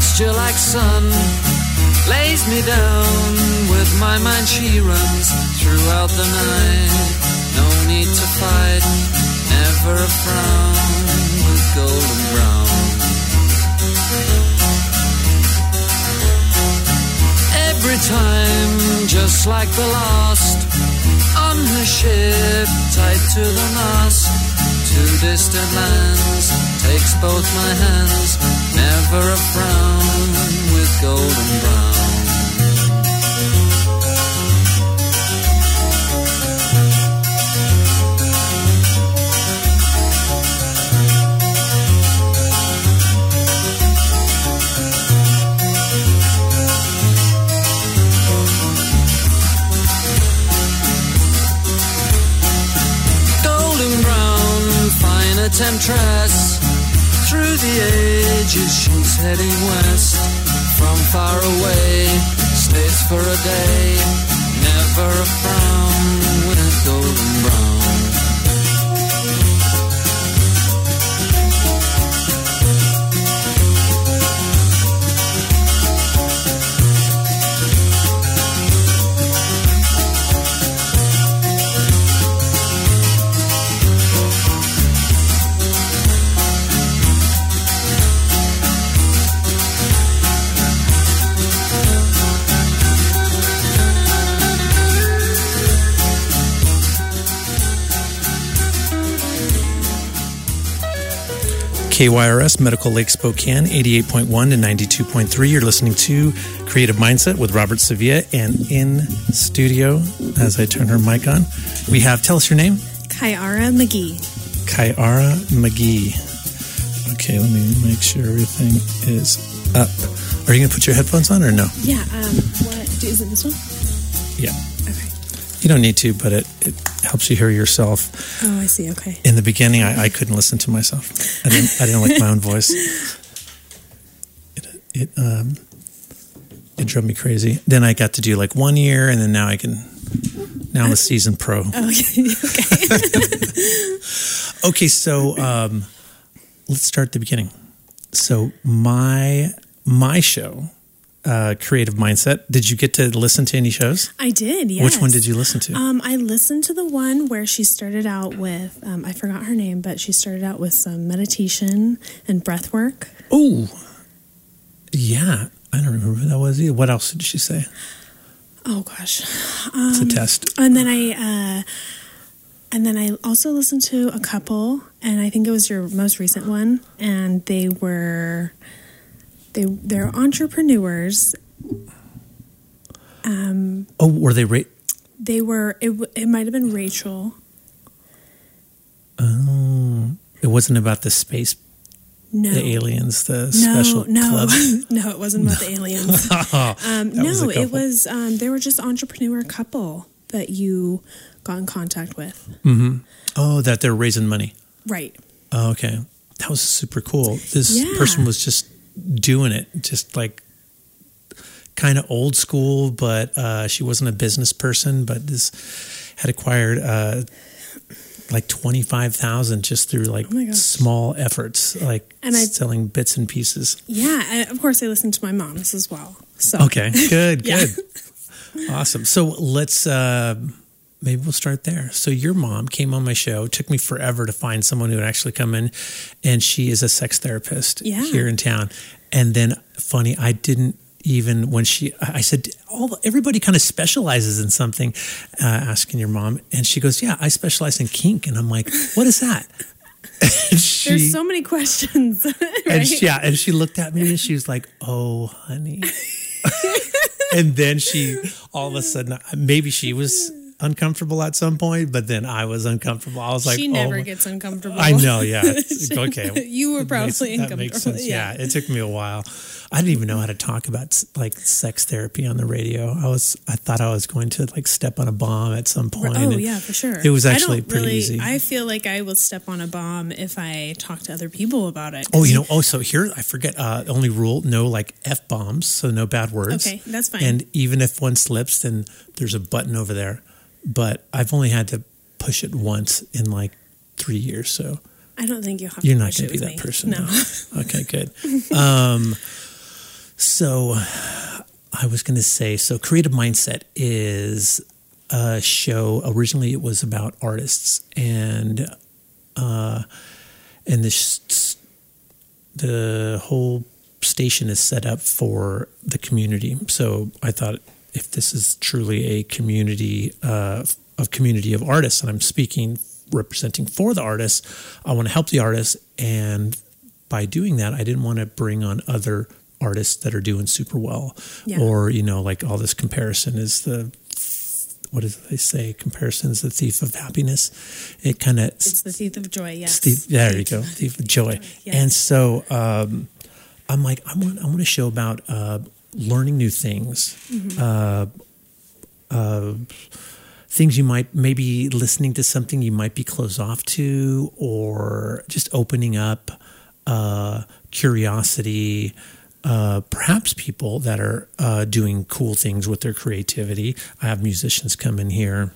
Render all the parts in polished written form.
Gesture like sun lays me down. With my mind she runs throughout the night. No need to fight, never a frown. With golden brown. Every time, just like the last, on her ship, tied to the mast, to distant lands, takes both my hands, never a frown, with golden brown. Temptress, through the ages she's heading west. From far away, stays for a day, never a frown, with golden brown. KYRS, Medical Lake Spokane, 88.1 to 92.3. You're listening to Creative Mindset with Robert Sevilla. And in studio, as I turn her mic on, we have, tell us your name. Kyara McGee. Kyara McGee. Okay, let me make sure everything is up. Are you going to put your headphones on or no? Yeah, what, is it this one? Yeah. Okay. You don't need to, but it helps you hear yourself. Oh, I see. Okay. In the beginning, I couldn't listen to myself. I didn't like my own voice. It drove me crazy. Then I got to do like 1 year, and then now I'm a seasoned pro. Okay. Okay, so let's start at the beginning. So my show, Creative Mindset. Did you get to listen to any shows? I did, yes. Which one did you listen to? I listened to the one where she started out with, I forgot her name, but she started out with some meditation and breath work. Oh, yeah. I don't remember who that was either. What else did she say? Oh, gosh. It's a test. And then I also listened to a couple, and I think it was your most recent one, and they're entrepreneurs. Were they? They were. It might have been Rachel. Oh, it wasn't about the space. No, the aliens. The special club. No, it wasn't about the aliens. It was. They were just entrepreneur couple that you got in contact with. Mm-hmm. Oh, that they're raising money. Right. Oh, okay, that was super cool. This person was just doing it, just like kind of old school, but she wasn't a business person, but this had acquired like 25,000 just through like small efforts, like selling bits and pieces. Yeah, and of course I listened to my mom's as well. So okay, good. Awesome. So let's maybe we'll start there. So your mom came on my show. It took me forever to find someone who would actually come in, and she is a sex therapist here in town. And then, funny, I didn't even, when I said, everybody kind of specializes in something, asking your mom. And she goes, yeah, I specialize in kink. And I'm like, what is that? There's so many questions. Right? And she looked at me and she was like, oh, honey. And then all of a sudden, maybe she was uncomfortable at some point, but then I was uncomfortable. I was like, she never gets uncomfortable. I know, yeah. Okay. You were probably uncomfortable. That makes sense. Yeah. It took me a while. I didn't even know how to talk about like sex therapy on the radio. I thought I was going to like step on a bomb at some point. Oh, yeah, for sure. It was actually pretty easy. I feel like I will step on a bomb if I talk to other people about it. Oh, so here, I forget, only rule, no like F-bombs, so no bad words. Okay, that's fine. And even if one slips, then there's a button over there. But I've only had to push it once in like 3 years, so I don't think you'll have you're to not going to be that person. No. Okay, good. So I was going to say, so Creative Mindset is a show. Originally, it was about artists, and the whole station is set up for the community. So I thought, if this is truly a community of artists, and I'm representing for the artists, I want to help the artists, and by doing that, I didn't want to bring on other artists that are doing super well, or like all this comparison is what do they say? Comparison is the thief of happiness. It's the thief of joy. Yes. There you go. Thief of joy. Yes. And so I'm like, I want a show about learning new things, things you might maybe listening to something you might be closed off to, or just opening up curiosity. Perhaps people that are doing cool things with their creativity. I have musicians come in here.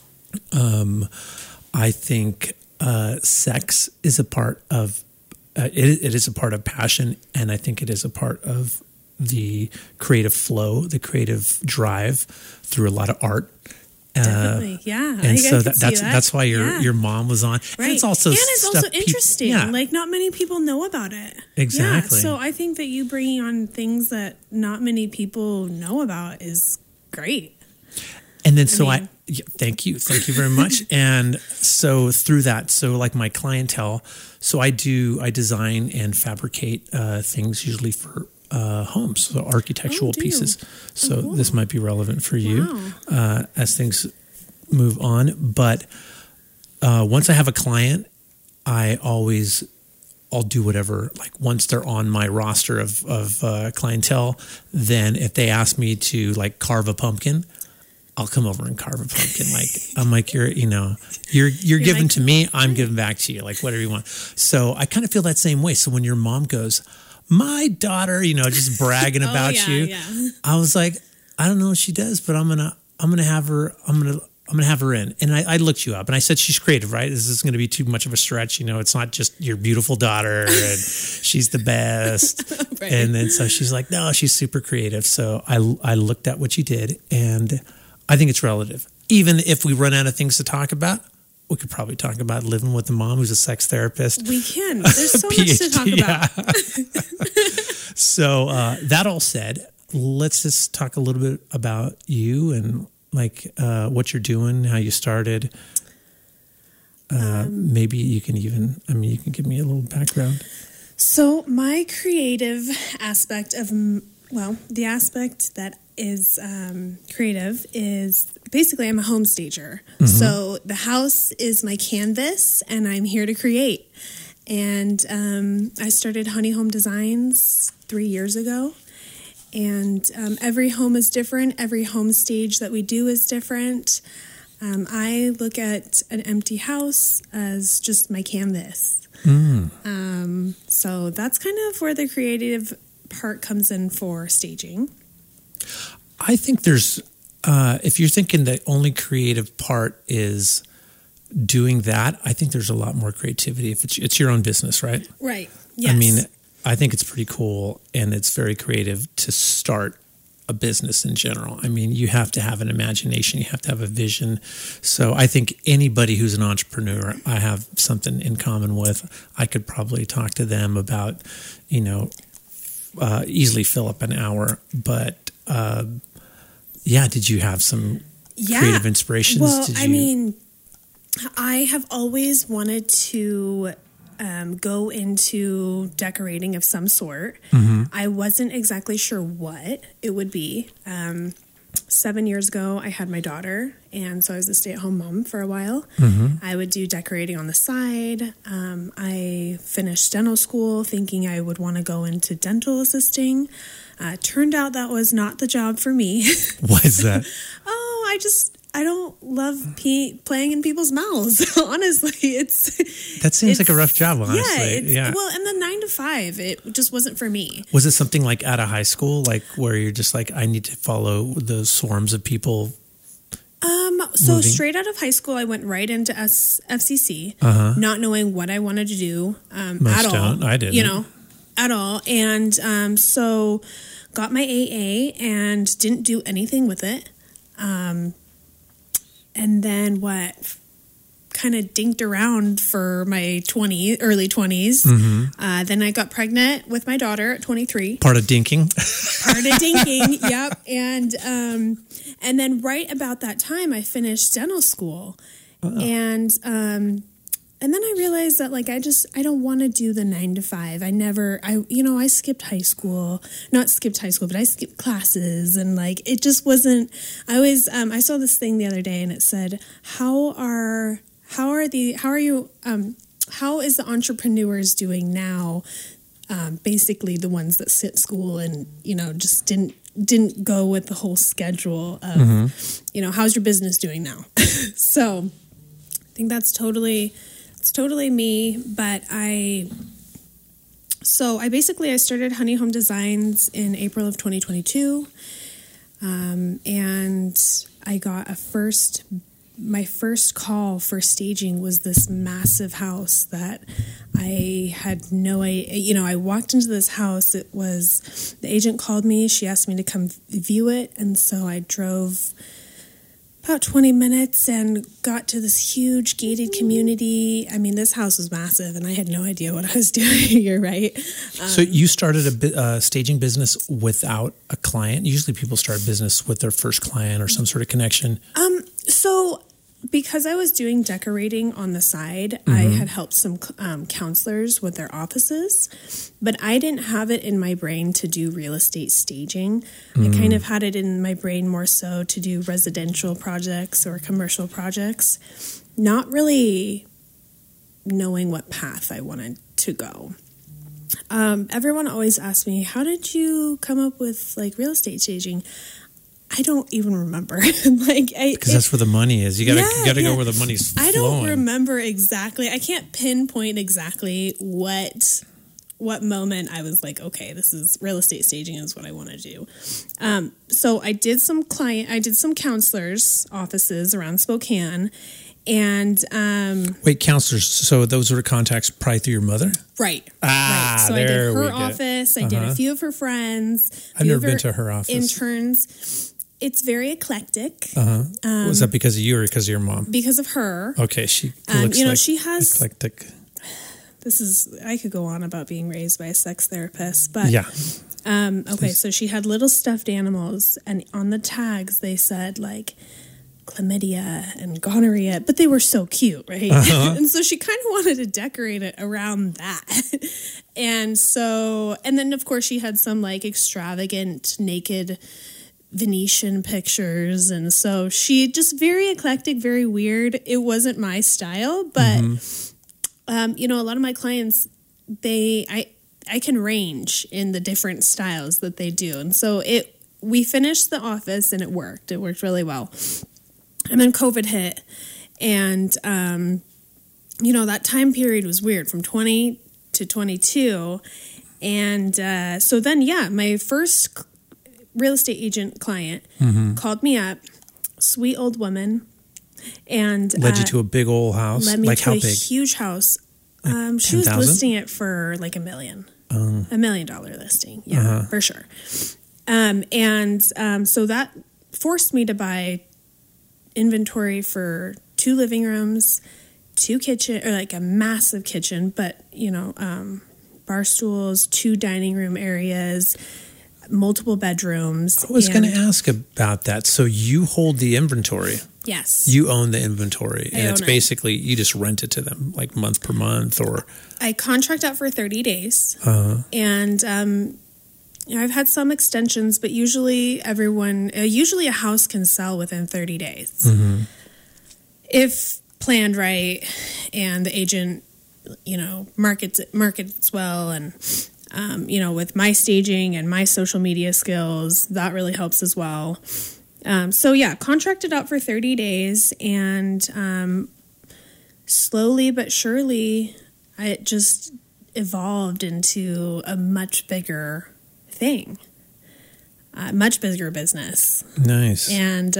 I think sex is a part of it is a part of passion, and I think it is a part of the creative flow, the creative drive through a lot of art. Definitely, yeah. And so that's why your mom was on. Right. And it's also interesting. Like, not many people know about it. Exactly. Yeah, so I think that you bringing on things that not many people know about is great. And then thank you very much. And so through that, so like my clientele, so I design and fabricate things usually for homes, so architectural pieces. So cool. This might be relevant for you as things move on. But once I have a client, I'll do whatever. Like once they're on my roster of clientele, then if they ask me to like carve a pumpkin, I'll come over and carve a pumpkin. Like I'm like, you're giving like, to me, I'm giving back to you. Like whatever you want. So I kind of feel that same way. So when your mom goes, my daughter, just bragging about you. Yeah. I was like, I don't know what she does, but I'm gonna have her in. And I looked you up, and I said she's creative, right? This is going to be too much of a stretch. It's not just your beautiful daughter, and she's the best. Right. And then so she's like, no, she's super creative. So I looked at what you did, and I think it's relative. Even if we run out of things to talk about, we could probably talk about living with a mom who's a sex therapist. We can. There's so much to talk about. So that all said, let's just talk a little bit about you and like what you're doing, how you started. Maybe you can you can give me a little background. So my creative aspect the aspect that is creative is basically I'm a home stager. Mm-hmm. So the house is my canvas and I'm here to create. And I started Honey Home Designs 3 years ago. And every home is different. Every home stage that we do is different. I look at an empty house as just my canvas. So that's kind of where the creative part comes in for staging. I think there's, if you're thinking the only creative part is doing that, I think there's a lot more creativity if it's your own business, right? Right. Yes. I mean, I think it's pretty cool and it's very creative to start a business in general. I mean, you have to have an imagination, you have to have a vision. So I think anybody who's an entrepreneur, I have something in common with. I could probably talk to them about, easily fill up an hour. But did you have some creative inspirations? Well, I have always wanted to go into decorating of some sort. Mm-hmm. I wasn't exactly sure what it would be. 7 years ago, I had my daughter, and so I was a stay-at-home mom for a while. Mm-hmm. I would do decorating on the side. I finished dental school thinking I would want to go into dental assisting. Turned out that was not the job for me. Why is that? I don't love playing in people's mouths. Honestly, that seems like a rough job. Honestly, yeah. Well, and the 9 to 5, it just wasn't for me. Was it something like out of high school, like where you're just like, I need to follow the swarms of people? So moving? Straight out of high school, I went right into FCC, not knowing what I wanted to do at all. I didn't. At all, and so got my AA and didn't do anything with it. And then kind of dinked around for my early 20s. Mm-hmm. Then I got pregnant with my daughter at 23. Part of dinking. Yep. And then right about that time, I finished dental school. Oh. And then I realized that I don't want to do the 9 to 5. I skipped high school, not skipped high school, but I skipped classes, and it just wasn't. I saw this thing the other day, and it said, how is the entrepreneurs doing now? Basically the ones that sit school and, just didn't go with the whole schedule of, how's your business doing now? So I think it's totally me. But I started Honey Home Designs in April of 2022. And I got my first call for staging was this massive house that I had no idea. I walked into this house. The agent called me. She asked me to come view it. And so I drove about 20 minutes and got to this huge gated community. I mean, this house was massive and I had no idea what I was doing. You're right. So you started a staging business without a client? Usually people start business with their first client or some sort of connection. So because I was doing decorating on the side, I had helped some counselors with their offices, but I didn't have it in my brain to do real estate staging. I kind of had it in my brain more so to do residential projects or commercial projects, not really knowing what path I wanted to go. Everyone always asks me, how did you come up with real estate staging? I don't even remember. Because that's where the money is. You gotta go where the money's flowing. I don't remember exactly. I can't pinpoint exactly what moment I was like, okay, this is real estate staging is what I want to do. So I did some counselors' offices around Spokane, and wait, counselors. So those were contacts probably through your mother, right? Ah, right. So I did her office. I did a few of her friends. I've never been to her office. Interns. It's very eclectic. Was that because of you or because of your mom? Because of her. Okay, she looks she has eclectic. I could go on about being raised by a sex therapist, but yeah. Okay, so she had little stuffed animals, and on the tags they said chlamydia and gonorrhea, but they were so cute, right? And so she kind of wanted to decorate it around that. And then of course she had some extravagant naked Venetian pictures, and so she just very eclectic, very weird. It wasn't my style, but a lot of my clients, I can range in the different styles that they do, and so we finished the office and it worked really well. And then COVID hit, and that time period was weird from 20 to 22, and so then my first real estate agent client called me up, sweet old woman, and led you to a big old house. Led me to how a big? Huge house. She 10,000? was listing it for $1 million, $1 million listing, for sure. So that forced me to buy inventory for 2 living rooms, 2 kitchen, or a massive kitchen, but bar stools, 2 dining room areas, multiple bedrooms. I was going to ask about that. So you hold the inventory. Yes. You own the inventory. And it's own it. Basically, you just rent it to them month per month, or... I contract out for 30 days. And I've had some extensions, but usually a house can sell within 30 days. If planned right and the agent, markets well, and with my staging and my social media skills, that really helps as well. Contracted out for 30 days, and slowly but surely, it just evolved into a much bigger thing, much bigger business. Nice. And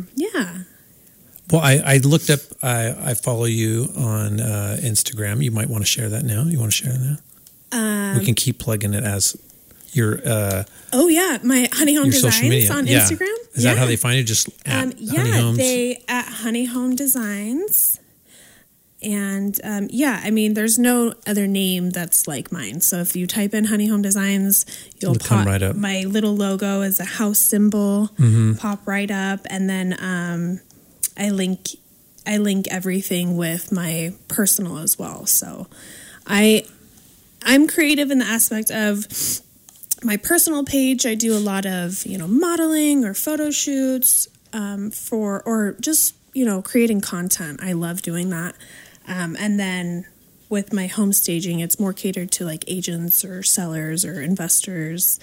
Well, I looked up, I follow you on Instagram. You might want to share that now. You want to share that now? We can keep plugging it as your Oh yeah, my Honey Home your social Designs media. on Yeah. Instagram. Is that how they find you? Just at Honey Homes? They at Honey Home Designs. And I mean, there's no other name that's like mine. So if you type in Honey Home Designs, you'll It'll come right up. My little logo is a house symbol, pop right up, and then I link everything with my personal as well. So I'm creative in the aspect of my personal page. I do a lot of modeling or photo shoots or just creating content. I love doing that. And then with my home staging, it's more catered to like agents or sellers or investors,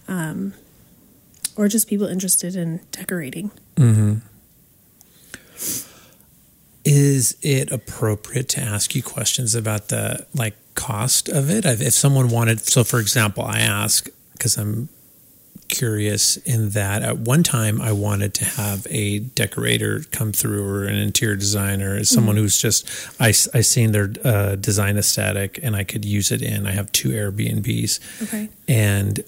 or just people interested in decorating. Mm-hmm. Is it appropriate to ask you questions about the cost of it? If someone wanted, so for example, I ask because I'm curious in that at one time I wanted to have a decorator come through or an interior designer, as someone who's just I seen their design aesthetic and I could use it in. I have 2 Airbnbs, Okay, and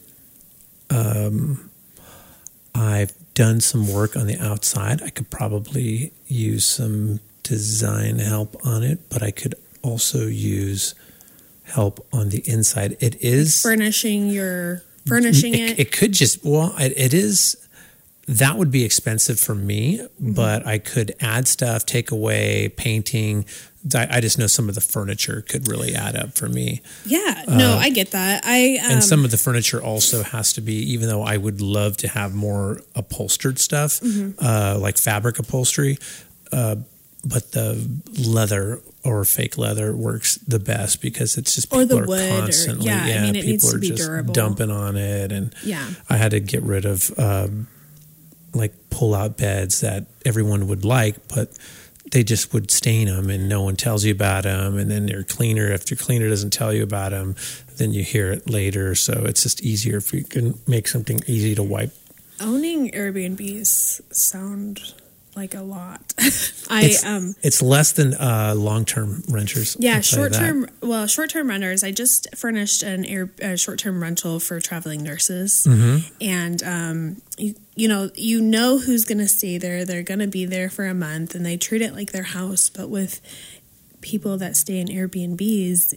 I've done some work on the outside. I could probably use some design help on it, but I could also use help on the inside. It is furnishing it. It could just, it is, that would be expensive for me, but I could add stuff, take away, painting. I just know some of the furniture could really add up for me. Yeah, no, I get that. And some of the furniture also has to be, even though I would love to have more upholstered stuff, like fabric upholstery, but the leather or fake leather works the best because it's just people are constantly, it people needs to are be just durable. dumping on it, and I had to get rid of pull-out beds that everyone would like, but they just would stain them, and no one tells you about them, and then if your cleaner doesn't tell you about them, then you hear it later. So it's just easier if you can make something easy to wipe. Owning Airbnbs sound like a lot. It's less than long-term renters. Yeah, short-term renters. I just furnished a short-term rental for traveling nurses, and you know who's going to stay there. They're going to be there for a month, and they treat it like their house. But with people that stay in Airbnbs,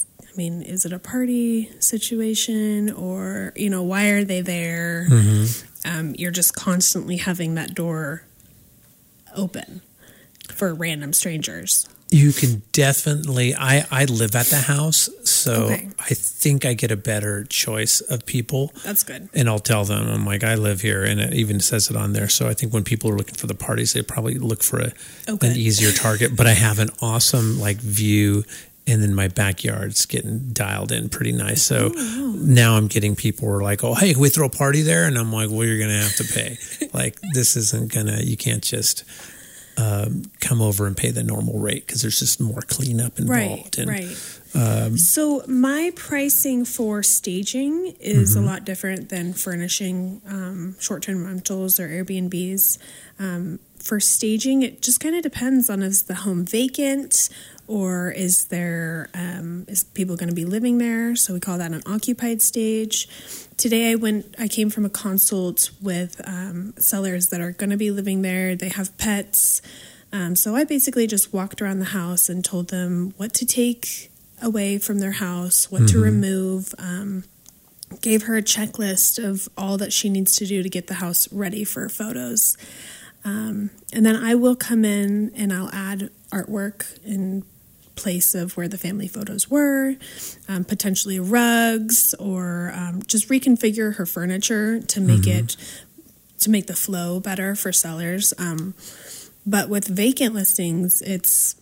is it a party situation, or why are they there? You're just constantly having that door open for random strangers. You can definitely, I live at the house, so Okay. I think I get a better choice of people. That's good. And I'll tell them, I'm like, I live here, and it even says it on there. So I think when people are looking for the parties, they probably look for an easier target. But I have an awesome view, and then my backyard's getting dialed in pretty nice. So now I'm getting people who are like, oh, hey, can we throw a party there? And I'm like, well, you're going to have to pay. This isn't you can't just come over and pay the normal rate because there's just more cleanup involved. Right. So my pricing for staging is a lot different than furnishing short-term rentals or Airbnbs. For staging, it just kind of depends on, is the home vacant, or is people going to be living there? So we call that an occupied stage. Today I came from a consult with sellers that are going to be living there. They have pets. So I basically just walked around the house and told them what to take away from their house, what to remove, gave her a checklist of all that she needs to do to get the house ready for photos. And then I will come in and I'll add artwork in place of where the family photos were, potentially rugs, or just reconfigure her furniture to make the flow better for sellers. But with vacant listings, it's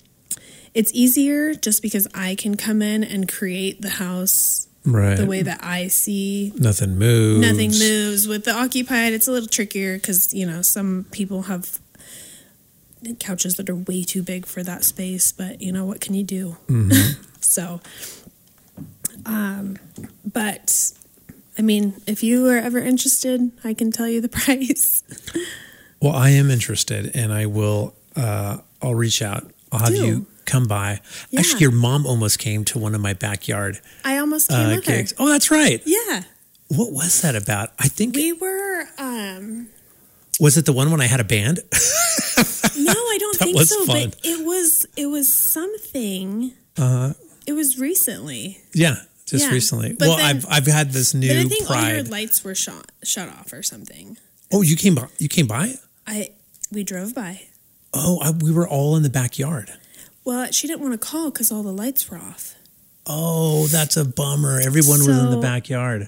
easier just because I can come in and create the house the way that I see. Nothing moves. With the occupied, it's a little trickier because, some people have couches that are way too big for that space, but what can you do? So, but if you are ever interested, I can tell you the price. Well, I am interested, and I will, I'll reach out. I'll have you come by. Yeah. Actually, your mom almost came to one of my backyard I almost came with her. gigs. Oh, that's right. Yeah. What was that about? I think we were. Was it the one when I had a band? No, I don't think was so. fun. But it was something. It was recently. Yeah, just recently. But well, then, I've had this new But I think Pride. all your lights were shut off or something. Oh, you came by. You came by? We drove by. Oh, we were all in the backyard. Well, she didn't want to call because all the lights were off. Oh, that's a bummer. Everyone was in the backyard.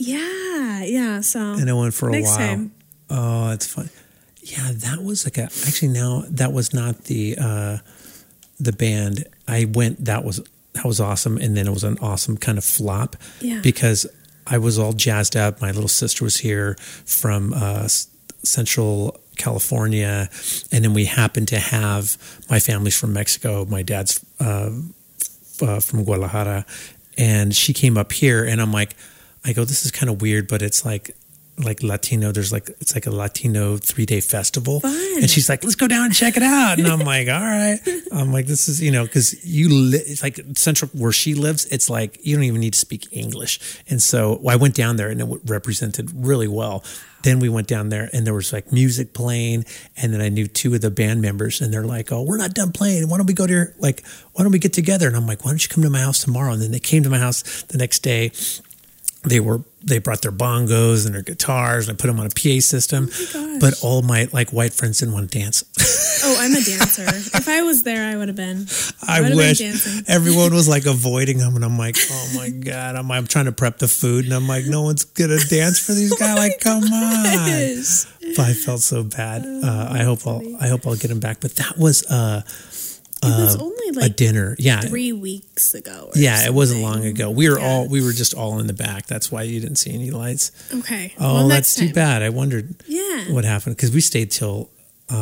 Yeah. So and it went for a next while. Time. Oh, it's fun. Yeah, that was like that was not the band. I went. That was awesome, and then it was an awesome kind of flop. Yeah. Because I was all jazzed up. My little sister was here from Central California, and then we happened to have my family's from Mexico. My dad's from Guadalajara, and she came up here, and I go, this is kind of weird, but it's like Latino. It's like a Latino 3-day festival, Fun. and she's like, let's go down and check it out. And I'm like, all right. I'm like, this is because it's like Central where she lives. It's like you don't even need to speak English, and so I went down there, and it represented really well. Then we went down there, and there was like music playing, and then I knew 2 of the band members, and they're like, "Oh, we're not done playing. Why don't we go to why don't we get together?" And I'm like, "Why don't you come to my house tomorrow?" And then they came to my house the next day. They brought their bongos and their guitars, and I put them on a PA system. Oh my gosh. But all my white friends didn't want to dance. Oh, I'm a dancer. If I was there, I would have been. I wish everyone was like avoiding them, and I'm like, oh my God, I'm trying to prep the food, and I'm like, no one's gonna dance for these guys. Like, come on. But I felt so bad. I hope I'll get them back. But that was it was only like a dinner. Yeah, 3 weeks ago. It wasn't long ago. We were just all in the back. That's why you didn't see any lights. Okay. Oh, well, that's too bad. I wondered what happened because we stayed till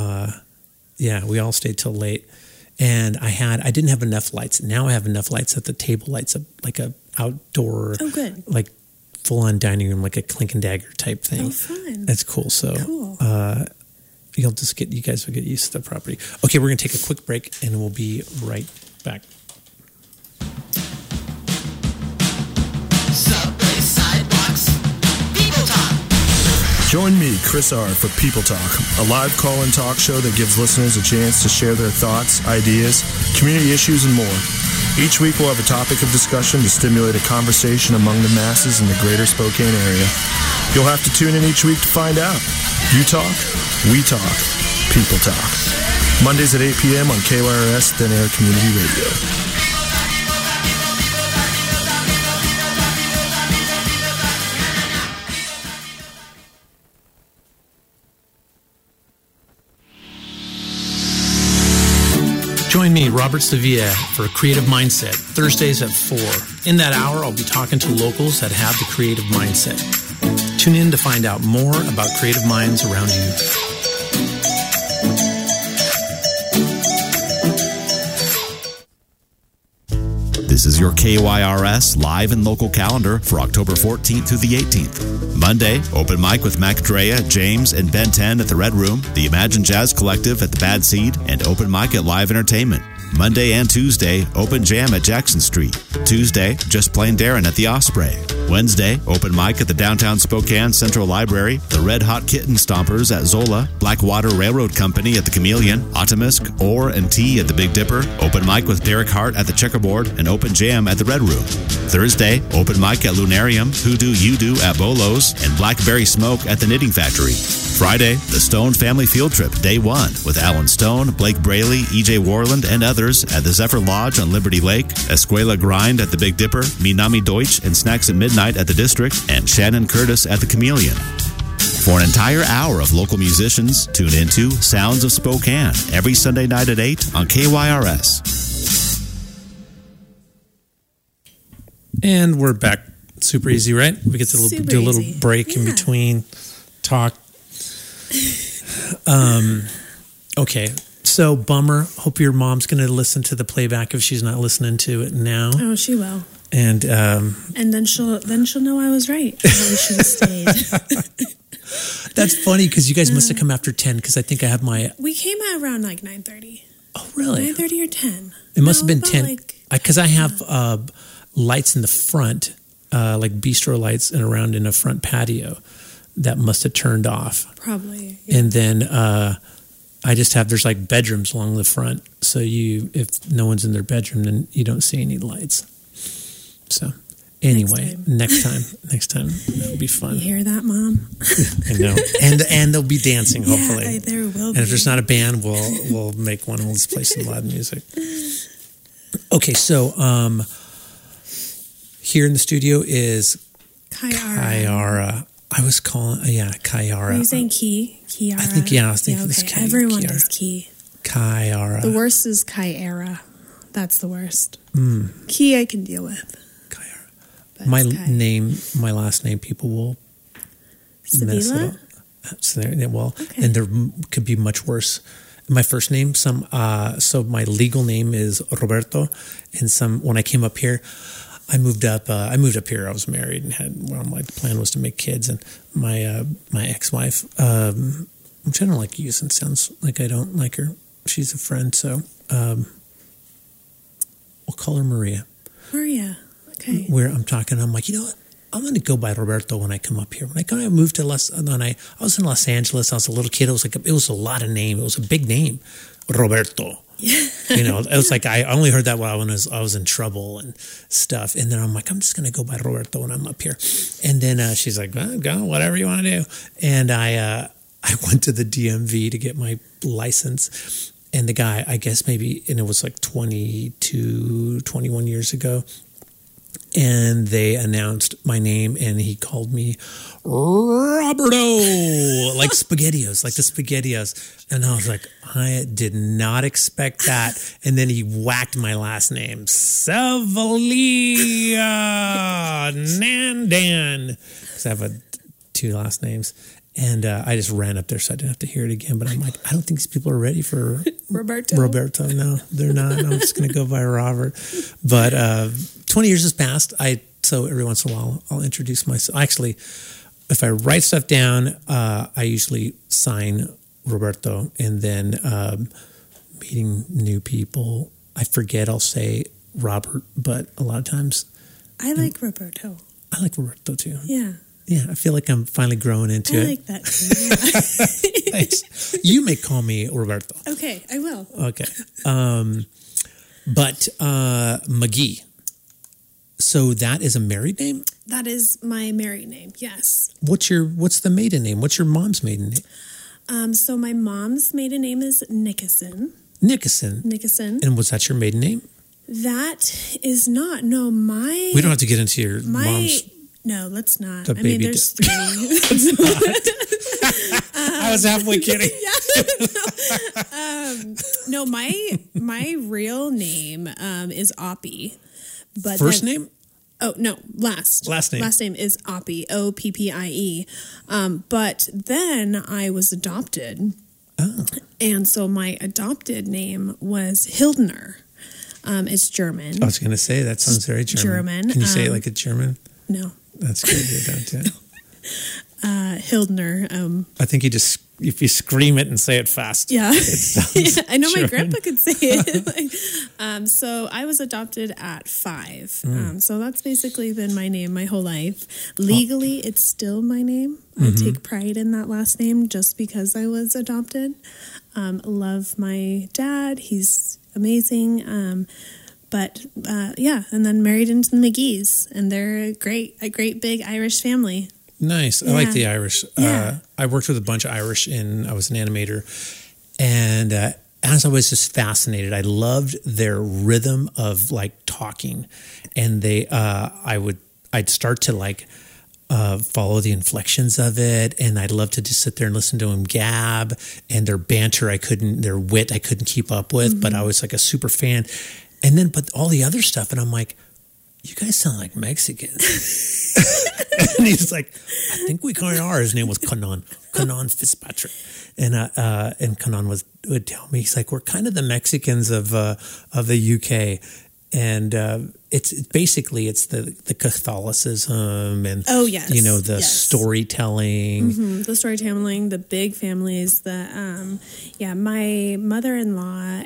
we all stayed till late, and I didn't have enough lights. Now I have enough lights that the table lights up like a outdoor. Oh, good. Like full on dining room, like a Clink and Dagger type thing. Oh, fun. That's cool. So cool. you guys will get used to the property. Okay, we're gonna take a quick break, and we'll be right back. Subway sidewalks, People Talk. Join me, Chris R., for People Talk, a live call-in talk show that gives listeners a chance to share their thoughts, ideas, community issues, and more. Each week we'll have a topic of discussion to stimulate a conversation among the masses in the greater Spokane area. You'll have to tune in each week to find out. You talk, we talk, People Talk. Mondays at 8 p.m. on KYRS Thin Air Community Radio. Join me, Robert Sevilla, for Creative Mindset, Thursdays at 4. In that hour, I'll be talking to locals that have the creative mindset. Tune in to find out more about creative minds around you. This is your KYRS live and local calendar for October 14th through the 18th. Monday, open mic with Mac Drea, James, and Ben 10 at the Red Room, the Imagine Jazz Collective at the Bad Seed, and open mic at Live Entertainment. Monday and Tuesday, open jam at Jackson Street. Tuesday, Just Plain Darren at the Osprey. Wednesday, open mic at the Downtown Spokane Central Library, the Red Hot Kitten Stompers at Zola, Blackwater Railroad Company at the Chameleon, Optimisk, Ore and Tea at the Big Dipper, open mic with Derek Hart at the Checkerboard, and open jam at the Red Room. Thursday, open mic at Lunarium, Hoodoo You Do at Bolo's, and Blackberry Smoke at the Knitting Factory. Friday, the Stone Family Field Trip, Day 1, with Alan Stone, Blake Braley, EJ Warland, and others at the Zephyr Lodge on Liberty Lake, Escuela Grind at the Big Dipper, Minami Deutsch and Snacks at Midnight at the District, and Shannon Curtis at the Chameleon. For an entire hour of local musicians, tune into Sounds of Spokane every Sunday night at 8 on KYRS. And we're back. Super easy, right? We get to do a little break in between talk. Okay, so bummer. Hope your mom's going to listen to the playback if she's not listening to it now. Oh, she will. And then she'll know I was right. We should have stayed. That's funny because you guys must have come after 10 because I think I have my. We came out around like 9:30. Oh, really? 9:30 or 10. It must have been 10 like, because I have lights in the front like bistro lights and around in a front patio that must have turned off. Probably. And then I just have, there's like bedrooms along the front. So if no one's in their bedroom, then you don't see any lights. So anyway, next time it'll be fun. You hear that, Mom? I know. And they'll be dancing, hopefully. Yeah, there will be. And if there's not a band, we'll make one. We'll just play some loud music. Okay, so here in the studio is Kiara. I was calling, Kiara. Are you saying Kiara? I think, I was thinking this Kiara. Everyone does Ki. Kiara. The worst is Kiara. That's the worst. Ki I can deal with. Kiara. But My last name, people will mess it up. So and there could be much worse. My first name, so my legal name is Roberto, and when I came up here, I moved up here. I was married and the plan was to make kids, and my ex-wife, which I don't like using, sounds like I don't like her. She's a friend, so we'll call her Maria. Maria, okay. Where I'm talking, I'm like, you know what? I'm going to go by Roberto when I come up here. When I moved to I was in Los Angeles. I was a little kid. It was a lot of name. It was a big name, Roberto. It was like I only heard that when I was in trouble and stuff. And then I'm like, I'm just going to go by Roberto when I'm up here. And then she's like, well, go, whatever you want to do. And I went to the DMV to get my license. And the guy, I guess and it was like 22, 21 years ago. And they announced my name, and he called me Roberto, like SpaghettiOs, like the SpaghettiOs. And I was like, I did not expect that. And then he whacked my last name, Savalia Nandan, because I have two last names. And I just ran up there so I didn't have to hear it again. But I'm like, I don't think these people are ready for Roberto. No, they're not. I'm just going to go by Robert. But 20 years has passed. So every once in a while, I'll introduce myself. Actually, if I write stuff down, I usually sign Roberto. And then meeting new people, I forget, I'll say Robert. But a lot of times... I like Roberto. I like Roberto too. Yeah. Yeah, I feel like I'm finally growing into it. I like that too. Yeah. Thanks. You may call me Roberto. Okay, I will. Okay. But McGee. So that is a married name? That is my married name, yes. What's the maiden name? What's your mom's maiden name? So my mom's maiden name is Nickerson. Nickerson. And was that your maiden name? That is not. No, my... We don't have to get into your mom's... No, let's not. There's three. I was halfway kidding. No, my real name is Oppie. But first name? Oh, no, last name. Last name is Oppie, Oppie. But then I was adopted. Oh. And so my adopted name was Hildner. It's German. I was going to say, that sounds very German. Can you say it like a German? No. That's good. You don't, yeah. Hildner. I think if you scream it and say it fast. Yeah. I know German. My grandpa could say it. So I was adopted at 5. So that's basically been my name my whole life. Legally, it's still my name. I take pride in that last name just because I was adopted. Love my dad. He's amazing. But and then married into the McGees, and they're a great big Irish family. Nice. I like the Irish. Yeah. I worked with a bunch of Irish, I was an animator, and as I was just fascinated, I loved their rhythm of like talking, and I'd start to like follow the inflections of it, and I'd love to just sit there and listen to them gab, and their banter their wit I couldn't keep up with, but I was like a super fan. And then, but all the other stuff, and I'm like, you guys sound like Mexicans. And he's like, I think we kind of are. His name was Conan Fitzpatrick. And Conan would tell me, he's like, we're kind of the Mexicans of the UK. And it's basically the Catholicism and the storytelling. The storytelling, the big families. My mother-in-law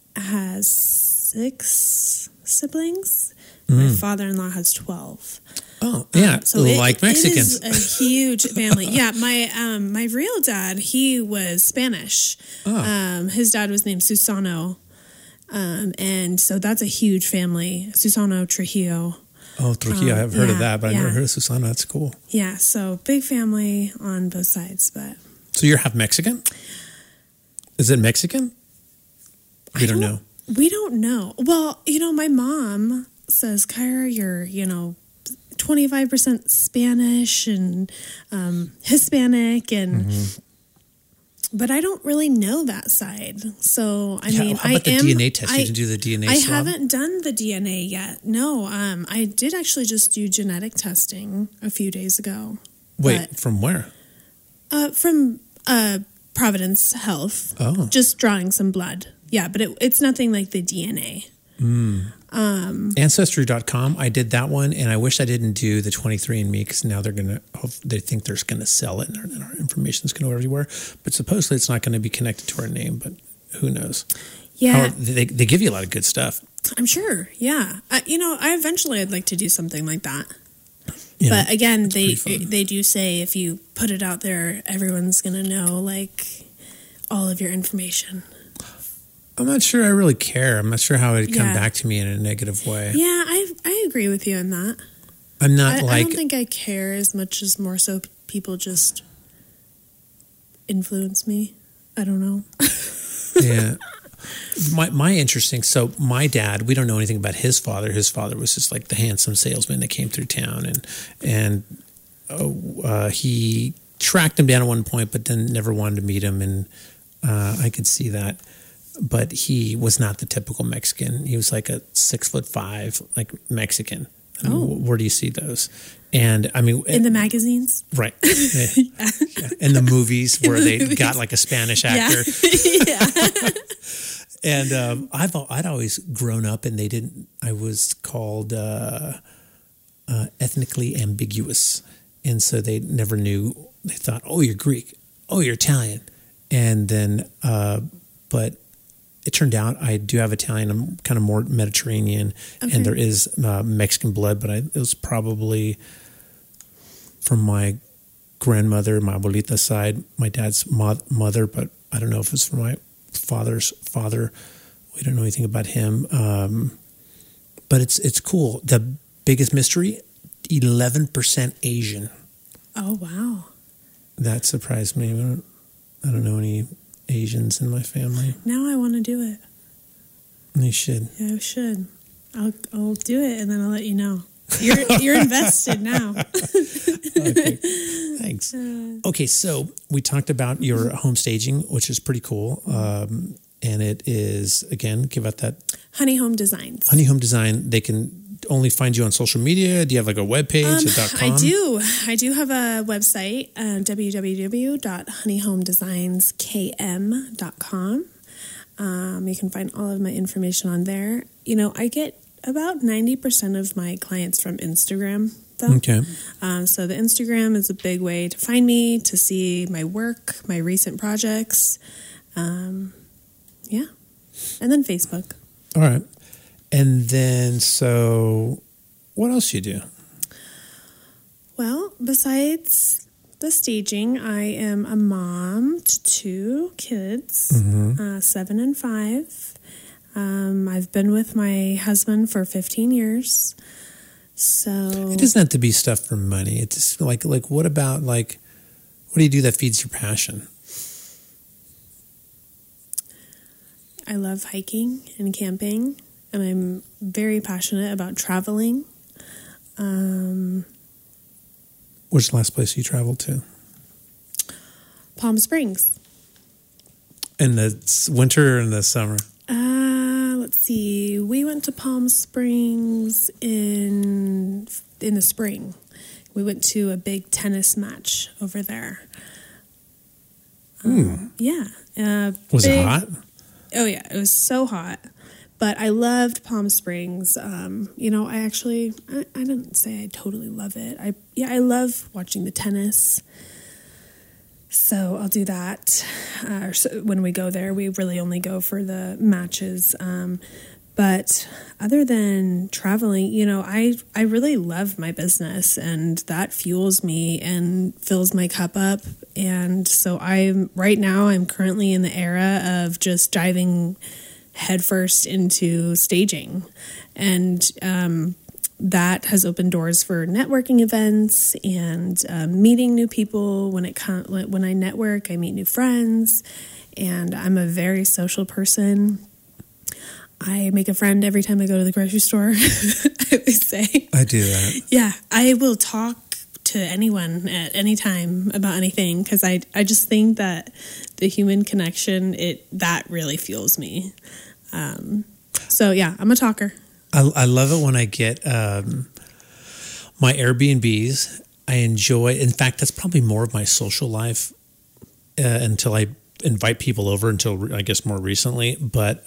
has 6 siblings. My father-in-law has 12. Oh, yeah, like Mexicans. It is a huge family. Yeah, my real dad, he was Spanish. Oh. His dad was named Susano, and so that's a huge family. Susano Trujillo. Oh, Trujillo, I've heard of that, but I've never yeah. heard of Susana. That's cool. Yeah, so big family on both sides, but... So you're half Mexican? Is it Mexican? We don't know. We don't know. Well, my mom says, Kyra, you're, 25% Spanish and Hispanic, and but I don't really know that side. So I mean, how about the DNA test? You didn't do the DNA swab? I haven't done the DNA yet. No, I did actually just do genetic testing a few days ago. Wait, from where? From Providence Health. Oh, just drawing some blood. Yeah, but it's nothing like the DNA. Ancestry.com. I did that one, and I wish I didn't do the 23andMe because now they think they're going to sell it, and our information is going to go everywhere. But supposedly it's not going to be connected to our name, but who knows? Yeah, they give you a lot of good stuff. I'm sure. Yeah, I'd like to do something like that. Yeah, but again, they do say if you put it out there, everyone's going to know like all of your information. I'm not sure I really care. I'm not sure how it would come back to me in a negative way. Yeah, I agree with you on that. I'm not I don't think I care as much as more so people just influence me. I don't know. Yeah. My interesting, so my dad, we don't know anything about his father. His father was just like the handsome salesman that came through town, and he tracked him down at one point, but then never wanted to meet him, and I could see that. But he was not the typical Mexican. He was like a 6'5", like Mexican. I mean, where do you see those? And I mean, in the magazines, right? Yeah. In the movies where they got like a Spanish actor. Yeah. And I'd always grown up, and I was called ethnically ambiguous, and so they never knew. They thought, oh, you're Greek, oh, you're Italian, and then but. It turned out I do have Italian. I'm kind of more Mediterranean, and there is Mexican blood, but it was probably from my grandmother, my abuelita's side, my dad's mother, but I don't know if it's from my father's father. We don't know anything about him. But it's cool. The biggest mystery, 11% Asian. Oh, wow. That surprised me. I don't know any Asians in my family. Now I want to do it. You should. Yeah, I should. I'll do it, and then I'll let you know. You're invested now. Okay. Thanks. Okay, so we talked about your home staging, which is pretty cool. And it is, again, give out that... Honey Home Designs. Honey Home Design. They can only find you on social media. Do you have like a webpage, a .com? I do have a website, www.honeyhomedesigns.km.com. You can find all of my information on there. I get about 90% of my clients from Instagram, though. Okay. So the Instagram is a big way to find me, to see my work, my recent projects. Yeah. And then Facebook. All right. And then, so what else do you do? Well, besides the staging, I am a mom to 2 kids, 7 and 5. I've been with my husband for 15 years. So it doesn't have to be stuff for money. It's just like what about what do you do that feeds your passion? I love hiking and camping. And I'm very passionate about traveling. Where's the last place you traveled to? Palm Springs. In the winter or in the summer? Let's see. We went to Palm Springs in the spring. We went to a big tennis match over there. Yeah. Was it hot? Oh, yeah. It was so hot. But I loved Palm Springs. I didn't say I totally love it. I love watching the tennis. So I'll do that. So when we go there, we really only go for the matches. But other than traveling, I really love my business, and that fuels me and fills my cup up. And so I'm currently in the era of just diving headfirst into staging. And that has opened doors for networking events and meeting new people. When I network, I meet new friends, and I'm a very social person. I make a friend every time I go to the grocery store. I always say. I do that. Yeah, I will talk to anyone at any time about anything, because I just think that the human connection, that really fuels me. So yeah, I'm a talker. I love it when I get my Airbnbs. I enjoy. In fact, that's probably more of my social life until I invite people over. Until I guess more recently, but.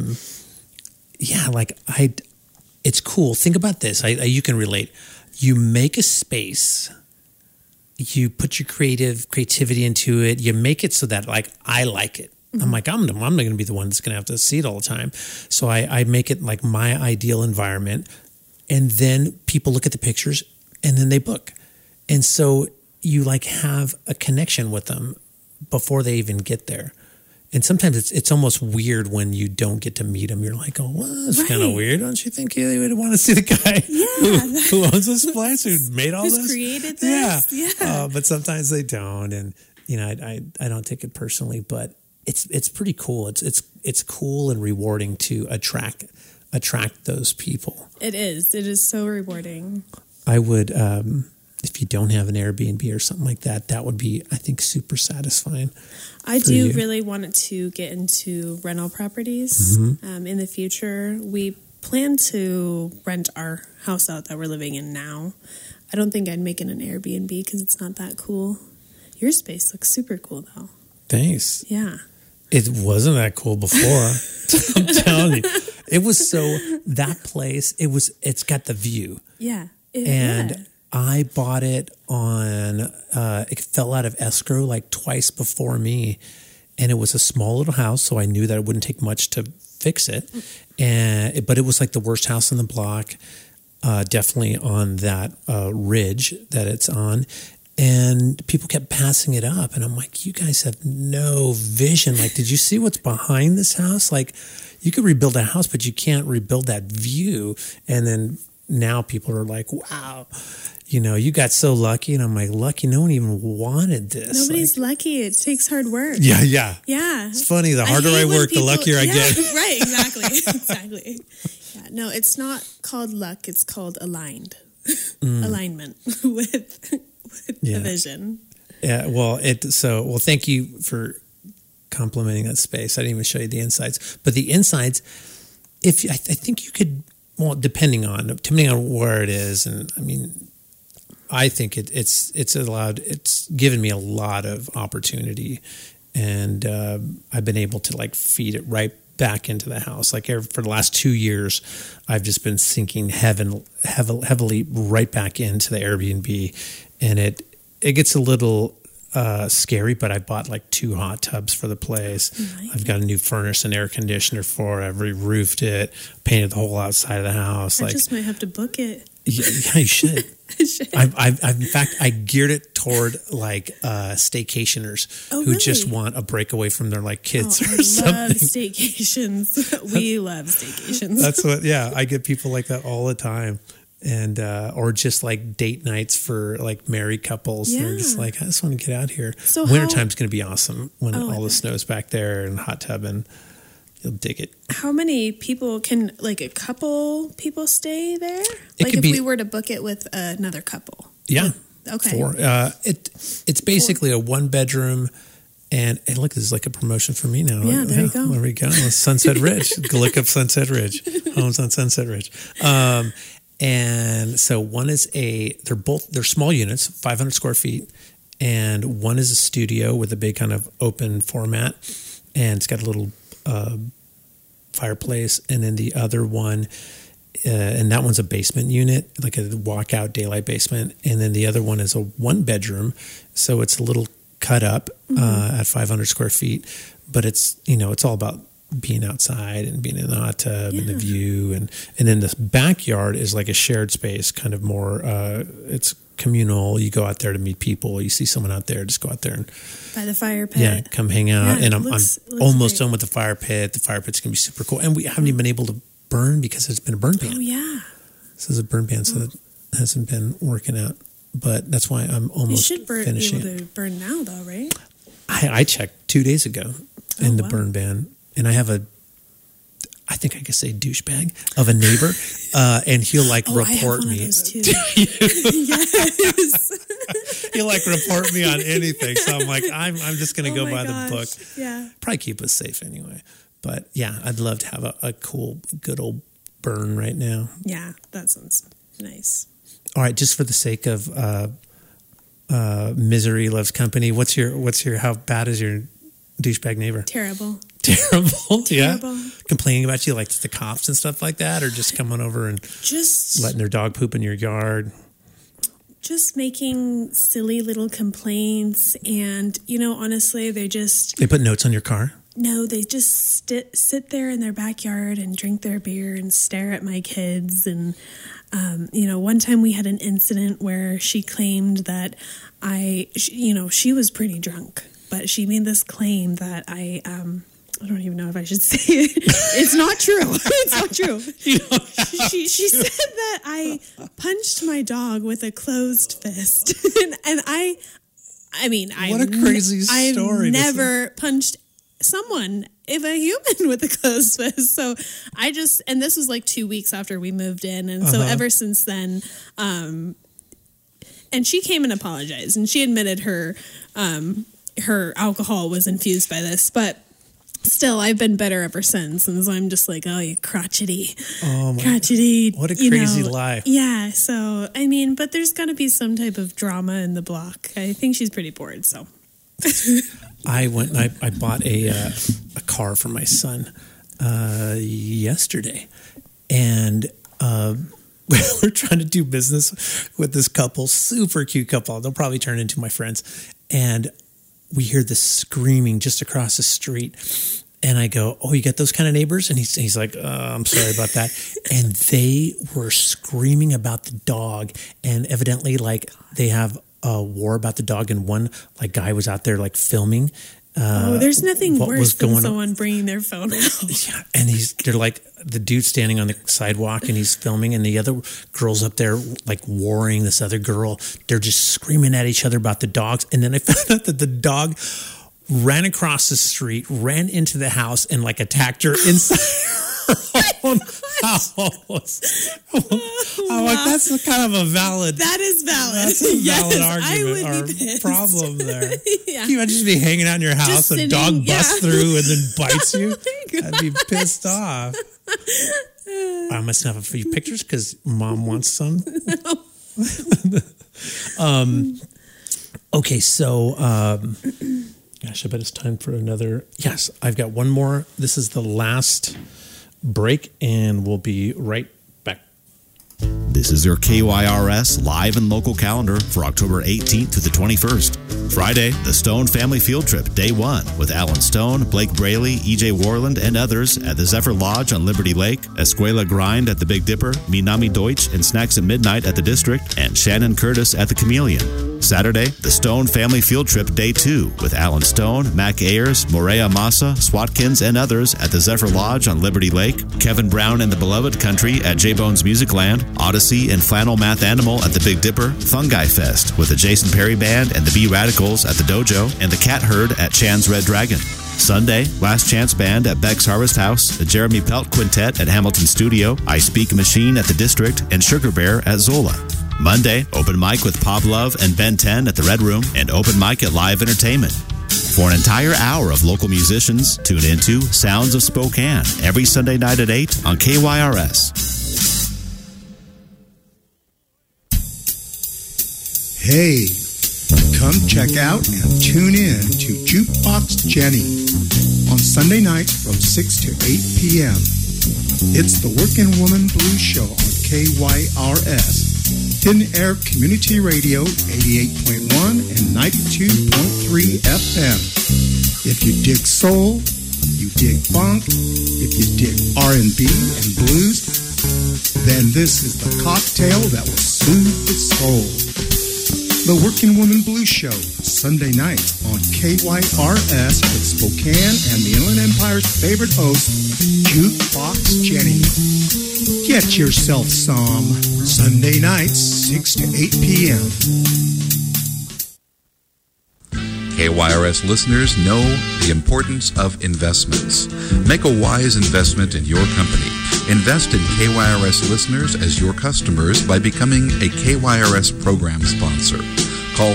Yeah, it's cool. Think about this. You can relate. You make a space. You put your creativity into it. You make it so that I like it. Mm-hmm. I'm not going to be the one that's going to have to see it all the time. So I make it like my ideal environment, and then people look at the pictures, and then they book, and so you have a connection with them before they even get there. And sometimes it's almost weird when you don't get to meet them. You're like, oh, well, that's kind of weird. Don't you think you would want to see the guy who owns this place, who made all this? Who's created this? Yeah. But sometimes they don't. And, I don't take it personally, but it's pretty cool. It's cool and rewarding to attract those people. It is. It is so rewarding. I would, if you don't have an Airbnb or something like that, that would be, I think, super satisfying. I do really want to get into rental properties. Mm-hmm. In the future. We plan to rent our house out that we're living in now. I don't think I'd make it an Airbnb because it's not that cool. Your space looks super cool, though. Thanks. Yeah. It wasn't that cool before. I'm telling you. It was that place, it's got the view. Yeah. I bought it on, it fell out of escrow twice before me, and it was a small little house, so I knew that it wouldn't take much to fix it. But it was the worst house in the block, definitely on that ridge that it's on. And people kept passing it up, and I'm like, you guys have no vision. Did you see what's behind this house? You could rebuild a house, but you can't rebuild that view. And then now people are like, wow. You got so lucky. And I'm like, lucky? No one even wanted this. Nobody's lucky. It takes hard work. Yeah. Yeah. It's funny. The harder I work, the luckier I get. Right, exactly. Yeah, no, it's not called luck. It's called alignment with the vision. Yeah, well, thank you for complimenting that space. I didn't even show you the insides. But the insides, I think you could, well, depending on where it is, and I mean, I think it's given me a lot of opportunity, and I've been able to feed it right back into the house. For the last 2 years, I've just been sinking heavily right back into the Airbnb, and it gets a little scary, but I bought 2 hot tubs for the place. I've got a new furnace and air conditioner for it. I've re-roofed it, painted the whole outside of the house. I just might have to book it. Yeah, you should. I've in fact, I geared it toward staycationers who just want a breakaway from their kids or something. I love staycations. We love staycations. That's what. Yeah, I get people like that all the time, and or just date nights for married couples. Yeah. They're just I just want to get out here. So wintertime's going to be awesome when all the snow's back there and hot tub, and you'll dig it. How many people can, a couple people stay there? We were to book it with another couple? Yeah. Okay. 4. It's basically 4. A 1-bedroom, and look, this is a promotion for me now. Yeah, there you go. There we go. Sunset Ridge. Go look up Sunset Ridge. Homes on Sunset Ridge. And so one is they're small units, 500 square feet, and one is a studio with a big kind of open format, and it's got a little fireplace, and then the other one, and that one's a basement unit, a walkout daylight basement, and then the other one is a 1-bedroom, so it's a little cut up at 500 square feet, but it's it's all about being outside and being in the hot tub and the view. And then the backyard is like a shared space, kind of more, it's communal. You go out there to meet people. You see someone out there, just go out there and by the fire pit. Yeah, come hang out. Yeah, and I'm almost great. done with the fire pit. The fire pit's going to be super cool. And we haven't even been able to burn because it's been a burn ban. Oh, yeah. This is a burn ban, so that hasn't been working out. But that's why I'm almost You should finishing be able to burn now, though, right? I checked 2 days ago in the burn ban, and I have I think I could say douchebag of a neighbor, and he'll like report I have one me. of those too. Yes. He'll like report me on anything. So I'm like, I'm just going to go by the book. Yeah. Probably keep us safe anyway. But yeah, I'd love to have a cool, good old burn right now. Yeah, that sounds nice. All right, just for the sake of misery loves company. What's your how bad is your douchebag neighbor? Terrible. Terrible. Yeah. Terrible. Complaining about you like to the cops and stuff like that, or just coming over and Just letting their dog poop in your yard. just making silly little complaints, and honestly, they put notes on your car. No, they just sit there in their backyard and drink their beer and stare at my kids. And, one time we had an incident where she claimed that she was pretty drunk, but she made this claim that I don't even know if I should say it. It's not true. It's not true. She said that I punched my dog with a closed fist. and what a crazy story. I've never punched someone, if a human, with a closed fist. So and this was like 2 weeks after we moved in. And so ever since then, and she came and apologized, and she admitted her alcohol was infused by this, but still, I've been bitter ever since. And so I'm just like, oh, you crotchety. Oh, my crotchety. What a crazy life. Yeah. So, but there's got to be some type of drama in the block. I think she's pretty bored, so. I went and I bought a car for my son yesterday, and we're trying to do business with this couple, super cute couple. They'll probably turn into my friends, and we hear this screaming just across the street, and I go, "Oh, you got those kind of neighbors?" And he's like, "I'm sorry about that." And they were screaming about the dog, and evidently, like, they have a war about the dog, and one like guy was out there like filming. There's nothing worse than going someone bringing their phone out. Yeah, and they're like the dude standing on the sidewalk and he's filming, and the other girl's up there like warring this other girl. They're just screaming at each other about the dogs, and then I found out that the dog ran across the street, ran into the house, and like attacked her inside her own house. I'm like, that's kind of a valid. That is valid. That's a valid I argument would or be pissed. problem there. Yeah. Can you imagine just be hanging out in your house, Just a dog sitting, busts through and then bites you? Oh my I'd be pissed off. I must have a few pictures because Mom wants some. Okay, so gosh, I bet it's time for another. Yes, I've got one more. This is the last break, and we'll be right back. This is your KYRS live and local calendar for October 18th to the 21st. Friday, the Stone Family Field Trip, Day 1, with Alan Stone, Blake Braley, EJ Warland, and others at the Zephyr Lodge on Liberty Lake, Escuela Grind at the Big Dipper, Minami Deutsch and Snacks at Midnight at the District, and Shannon Curtis at the Chameleon. Saturday, the Stone Family Field Trip, Day 2, with Alan Stone, Mac Ayers, Morea Massa, Swatkins, and others at the Zephyr Lodge on Liberty Lake, Kevin Brown and the Beloved Country at J-Bone's Music Land, Odyssey and Flannel Math Animal at the Big Dipper, Fungi Fest with the Jason Perry Band and the B Radicals at the Dojo, and the Cat Herd at Chan's Red Dragon. Sunday, Last Chance Band at Beck's Harvest House, the Jeremy Pelt Quintet at Hamilton Studio, I Speak Machine at the District, and Sugar Bear at Zola. Monday, open mic with Pop Love and Ben 10 at the Red Room, and open mic at Live Entertainment. For an entire hour of local musicians, tune into Sounds of Spokane every Sunday night at 8 on KYRS. Hey, come check out and tune in to Jukebox Jenny on Sunday nights from 6 to 8 p.m. It's the Working Woman Blues Show on KYRS. Hidden Air Community Radio 88.1 and 92.3 FM. If you dig soul, you dig funk, if you dig R&B and blues, then this is the cocktail that will soothe the soul. The Working Woman Blues Show, Sunday nights on KYRS with Spokane and the Inland Empire's favorite host, Jukebox Jenny. Get yourself some. Sunday nights, 6 to 8 p.m. KYRS listeners know the importance of investments. Make a wise investment in your company. Invest in KYRS listeners as your customers by becoming a KYRS program sponsor. Call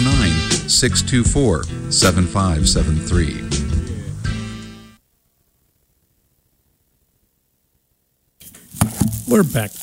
509-624-7573. We're back.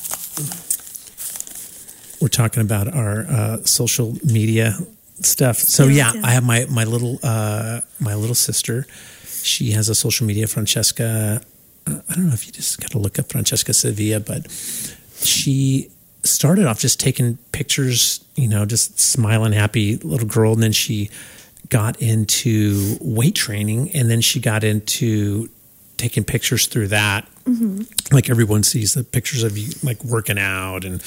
We're talking about our social media stuff. So yeah, I have my little sister. She has a social media, Francesca. I don't know if you just got to look up Francesca Sevilla, but she started off just taking pictures, just smiling, happy little girl, and then she got into weight training, and then she got into taking pictures through that. Mm-hmm. Like everyone sees the pictures of you like working out and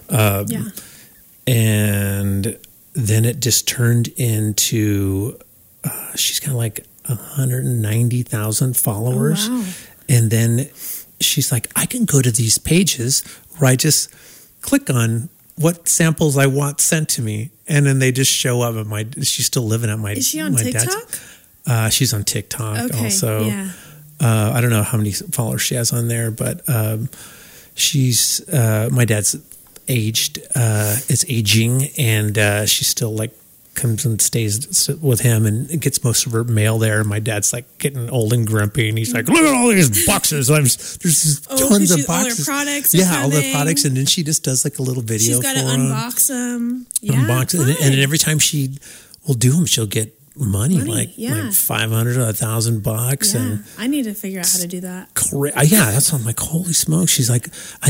and then it just turned into she's got like 190,000 followers. Oh, wow. And then she's like, I can go to these pages where I just click on what samples I want sent to me, and then they just show up at she's still living at my. Is she on TikTok? She's on TikTok also. Yeah. I don't know how many followers she has on there, but she's my dad's aged, is aging, and she still like comes and stays with him and gets most of her mail there. My dad's like getting old and grumpy, and he's like, look at all these boxes. There's tons of boxes. All her products. All the products, and then she just does like a little video. She's got to unbox them. Unbox it, and every time she will do them, she'll get money like $500 to $1,000, and I need to figure out how to do that. That's I'm like, holy smoke. She's like,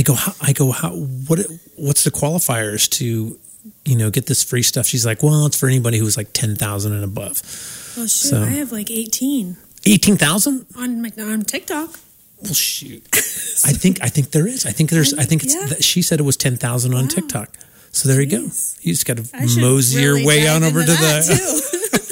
what's the qualifiers to get this free stuff? She's like, well, it's for anybody who's like 10,000 and above. Well, shoot, I have like 18,000 on TikTok. Well, shoot, I think there is. I think she said it was 10,000 on TikTok. So there you go. You just got to mosey your way on over to the.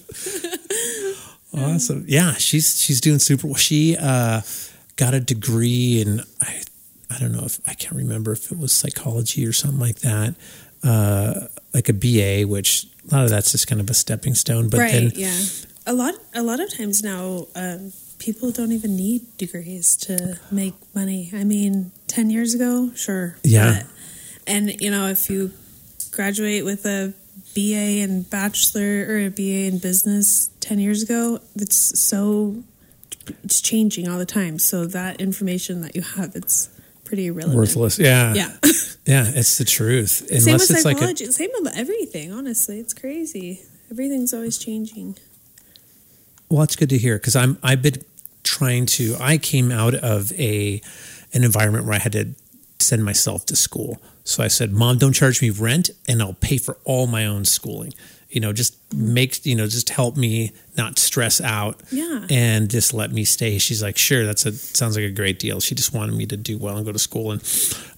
Awesome. Yeah, she's doing super well. She got a degree in I don't know if I can't remember if it was psychology or something like that. Like a BA, which a lot of that's just kind of a stepping stone. But then a lot of times now people don't even need degrees to make money. I mean, 10 years ago, sure. Yeah. And if you graduate with a BA in bachelor or a BA in business 10 years ago, it's changing all the time. So that information that you have, it's pretty irrelevant. Worthless. Yeah. Yeah. Yeah, it's the truth. Same with psychology. Same with everything, honestly. It's crazy. Everything's always changing. Well, it's good to hear, because I've been trying to. I came out of an environment where I had to send myself to school. So I said, Mom, don't charge me rent, and I'll pay for all my own schooling. Just just help me not stress out. Yeah. And just let me stay. She's like, sure, sounds like a great deal. She just wanted me to do well and go to school. And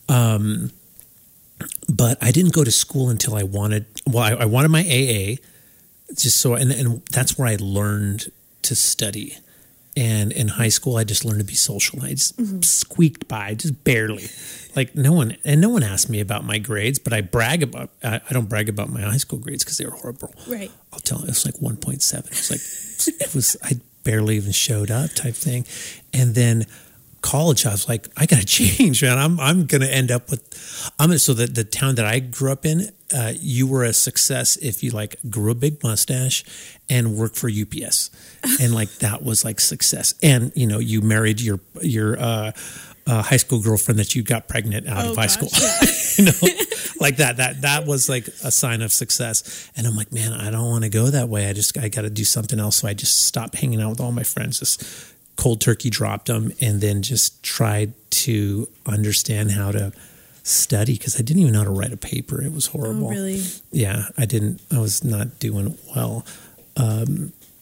but I didn't go to school until I wanted my AA, just so, and that's where I learned to study. And in high school, I just learned to be social. I just squeaked by, just barely. Like no one asked me about my grades, but I don't brag about my high school grades because they were horrible. Right. I'll tell you, it was like 1.7. I barely even showed up type thing. And then college, I was like, I got to change, man. I'm going to end up with, so the town that I grew up in, you were a success if you like grew a big mustache and worked for UPS. And like, that was like success. And, you married your high school girlfriend that you got pregnant out of high school. Yeah. Like that was like a sign of success. And I'm like, man, I don't want to go that way. I got to do something else. So I just stopped hanging out with all my friends, just cold turkey dropped them, and then just tried to understand how to study, because I didn't even know how to write a paper. It was horrible. Oh, really? Yeah, I was not doing well.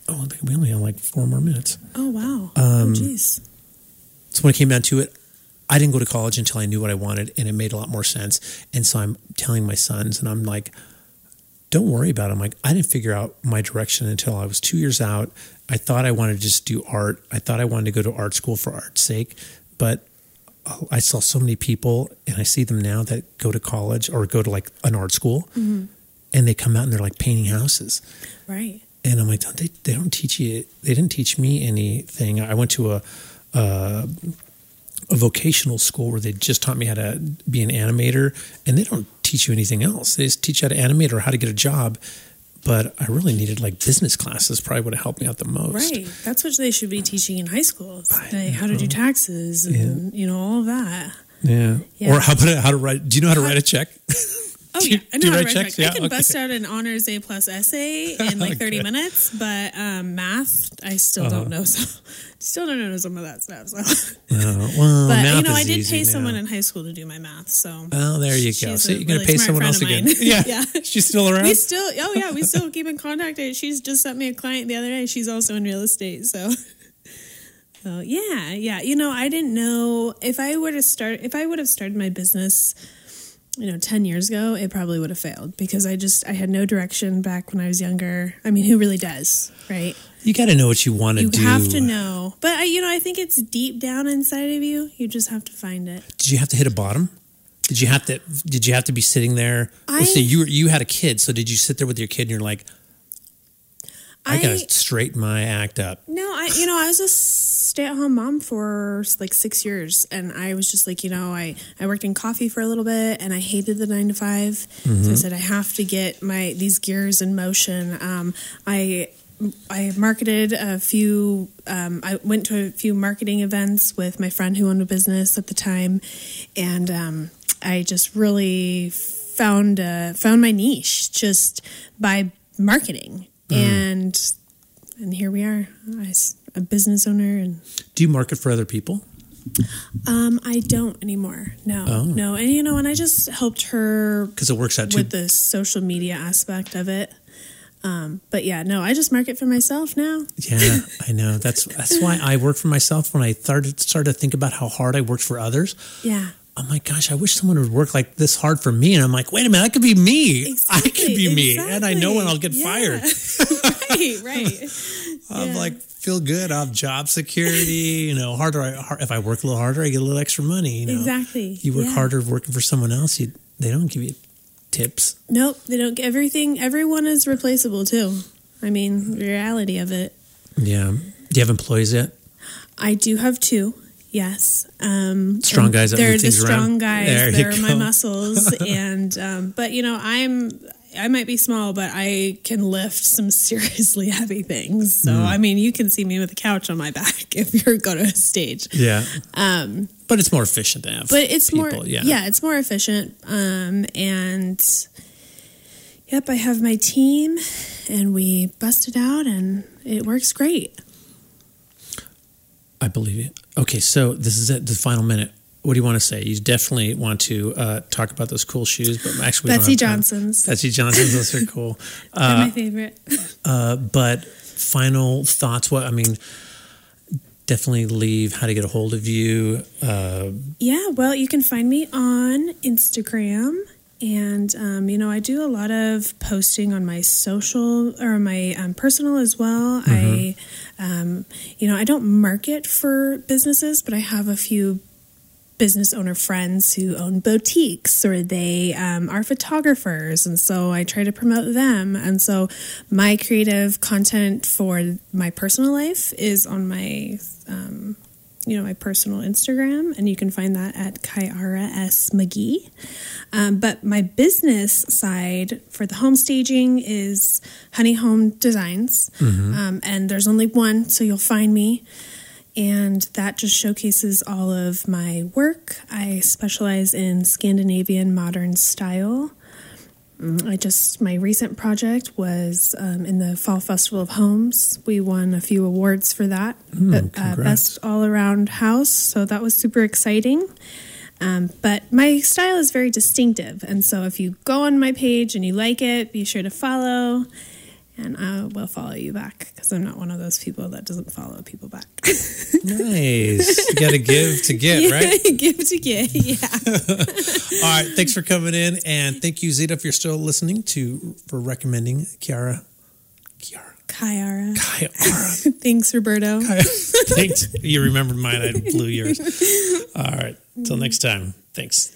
I think we only have like 4 more minutes. Oh, wow. Oh, geez. So when it came down to it, I didn't go to college until I knew what I wanted, and it made a lot more sense. And so I'm telling my sons, and I'm like, don't worry about it. I'm like, I didn't figure out my direction until I was 2 years out. I thought I wanted to just do art. I thought I wanted to go to art school for art's sake. But I saw so many people, and I see them now that go to college or go to like an art school, and they come out and they're like painting houses. Right. And I'm like, they don't teach you. They didn't teach me anything. I went to a vocational school where they just taught me how to be an animator, and they don't teach you anything else. They just teach you how to animate or how to get a job. But I really needed like business classes. Probably would have helped me out the most. Right. That's what they should be teaching in high school. Like how to do taxes and all of that. Yeah. Or how to write? Do you know how to write a check? Oh, yeah. I know how to write checks? checks. I can bust out an honors A+ essay in like 30 minutes, but math, I still don't know. So, still don't know some of that stuff. So. Well, but, math I is did easy pay now. someone in high school to do my math. So. Oh, there you go. So you're going to pay someone else again. Yeah. She's still around? We still keep in contact. She's just sent me a client the other day. She's also in real estate. So yeah. I didn't know if I would have started my business 10 years ago, it probably would have failed because I had no direction back when I was younger. I mean, who really does, right? You got to know what you want to do. You have to know. But, I think it's deep down inside of you. You just have to find it. Did you have to hit a bottom? Did you have to be sitting there? Let's say you had a kid, so did you sit there with your kid and you're like, I got to straighten my act up? No, I was a stay-at-home mom for like 6 years, and I was just like, I worked in coffee for a little bit, and I hated the 9 to 5. So I said I have to get these gears in motion. I marketed a few. I went to a few marketing events with my friend who owned a business at the time, and I just really found my niche just by marketing. And here we are. I'm a business owner. And do you market for other people? I don't anymore. No. And I just helped her because it works out with the social media aspect of it. But yeah, no, I just market for myself now. Yeah, I know. That's why I work for myself. When I started to think about how hard I worked for others. Yeah. I'm like, gosh, I wish someone would work like this hard for me. And I'm like, wait a minute, that could be me. Exactly, I could be me. And I know when I'll get fired. Right. I'm like, feel good. I have job security. If I work a little harder, I get a little extra money. Exactly. You work harder working for someone else, they don't give you tips. Nope, they don't. Everyone is replaceable too. I mean, the reality of it. Yeah. Do you have employees yet? I do have 2. Yes. Strong guys that move things around. They're the strong guys. They're my muscles. And, but I might be small, but I can lift some seriously heavy things. So, I mean, you can see me with a couch on my back if you're going to a stage. Yeah. But it's more efficient to have people. It's more efficient. And yep, I have my team and we bust it out and it works great. I believe it. Okay, so this is it, the final minute. What do you want to say? You definitely want to talk about those cool shoes, but actually, Betsy Johnson's. Betsy Johnson's, those are cool. They're my favorite. But final thoughts? Definitely leave how to get a hold of you. Well, you can find me on Instagram. And, I do a lot of posting on my social or my personal as well. I don't market for businesses, but I have a few business owner friends who own boutiques or they are photographers. And so I try to promote them. And so my creative content for my personal life is on my my personal Instagram, and you can find that at Kyara S. McGee. But my business side for the home staging is Honey Home Designs. And there's only one, so you'll find me. And that just showcases all of my work. I specialize in Scandinavian modern style. My recent project was in the Fall Festival of Homes. We won a few awards for that. Best all-around house, so that was super exciting. But my style is very distinctive, and so if you go on my page and you like it, be sure to follow. and I will follow you back because I'm not one of those people that doesn't follow people back. Nice. You got to give to get, right? Give to get, yeah. All right. Thanks for coming in. And thank you, Zita, if you're still listening, for recommending Kiara. Kyara. Kyara. Thanks, Roberto. Thanks. You remembered mine. I blew yours. All right. Until next time. Thanks.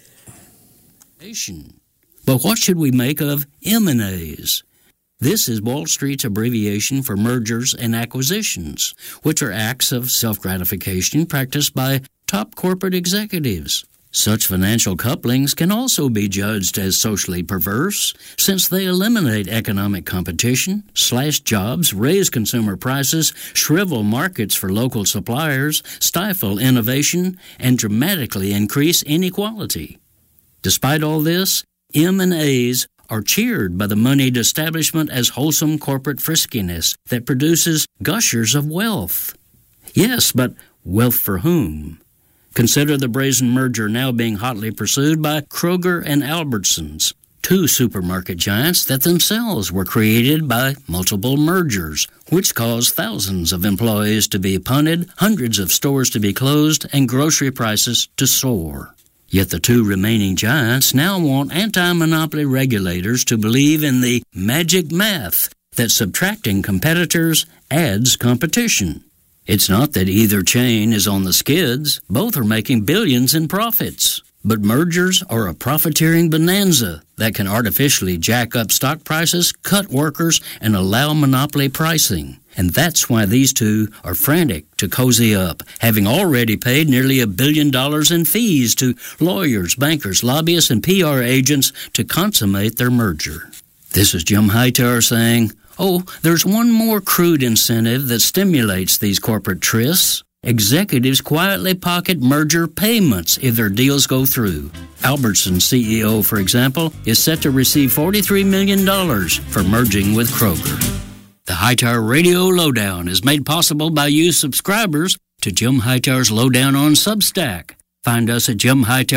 But what should we make of M&As? This is Wall Street's abbreviation for mergers and acquisitions, which are acts of self-gratification practiced by top corporate executives. Such financial couplings can also be judged as socially perverse, since they eliminate economic competition, slash jobs, raise consumer prices, shrivel markets for local suppliers, stifle innovation, and dramatically increase inequality. Despite all this, M&As are cheered by the moneyed establishment as wholesome corporate friskiness that produces gushers of wealth. Yes, but wealth for whom? Consider the brazen merger now being hotly pursued by Kroger and Albertsons, two supermarket giants that themselves were created by multiple mergers, which caused thousands of employees to be punted, hundreds of stores to be closed, and grocery prices to soar. Yet the two remaining giants now want anti-monopoly regulators to believe in the magic math that subtracting competitors adds competition. It's not that either chain is on the skids. Both are making billions in profits. But mergers are a profiteering bonanza that can artificially jack up stock prices, cut workers, and allow monopoly pricing. And that's why these two are frantic to cozy up, having already paid nearly $1 billion in fees to lawyers, bankers, lobbyists, and PR agents to consummate their merger. This is Jim Hightower saying, oh, there's one more crude incentive that stimulates these corporate trysts. Executives quietly pocket merger payments if their deals go through. Albertsons CEO, for example, is set to receive $43 million for merging with Kroger. The Hightower Radio Lowdown is made possible by you subscribers to Jim Hightower's Lowdown on Substack. Find us at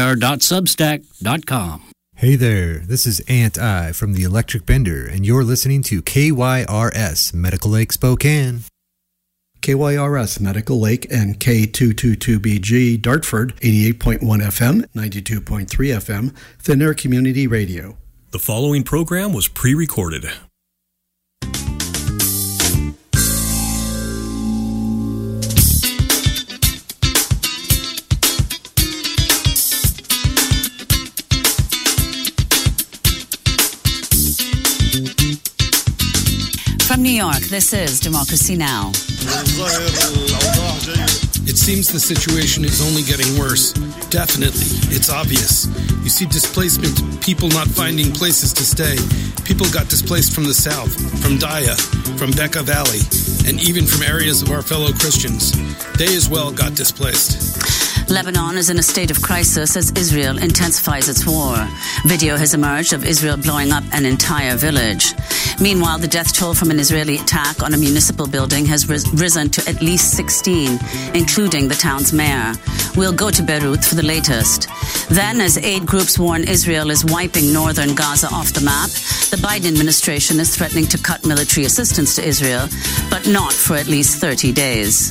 jimhightower.substack.com. Hey there, this is Aunt I from the Electric Bender, and you're listening to KYRS Medical Lake Spokane. KYRS Medical Lake and K222BG Dartford, 88.1 FM, 92.3 FM, Thin Air Community Radio. The following program was pre-recorded. From New York, this is Democracy Now! It seems the situation is only getting worse. Definitely. It's obvious. You see displacement, people not finding places to stay. People got displaced from the south, from Daya, from Bekaa Valley, and even from areas of our fellow Christians. They as well got displaced. Lebanon is in a state of crisis as Israel intensifies its war. Video has emerged of Israel blowing up an entire village. Meanwhile, the death toll from an Israeli attack on a municipal building has risen to at least 16, including the town's mayor. We'll go to Beirut for the latest. Then, as aid groups warn Israel is wiping northern Gaza off the map, the Biden administration is threatening to cut military assistance to Israel, but not for at least 30 days.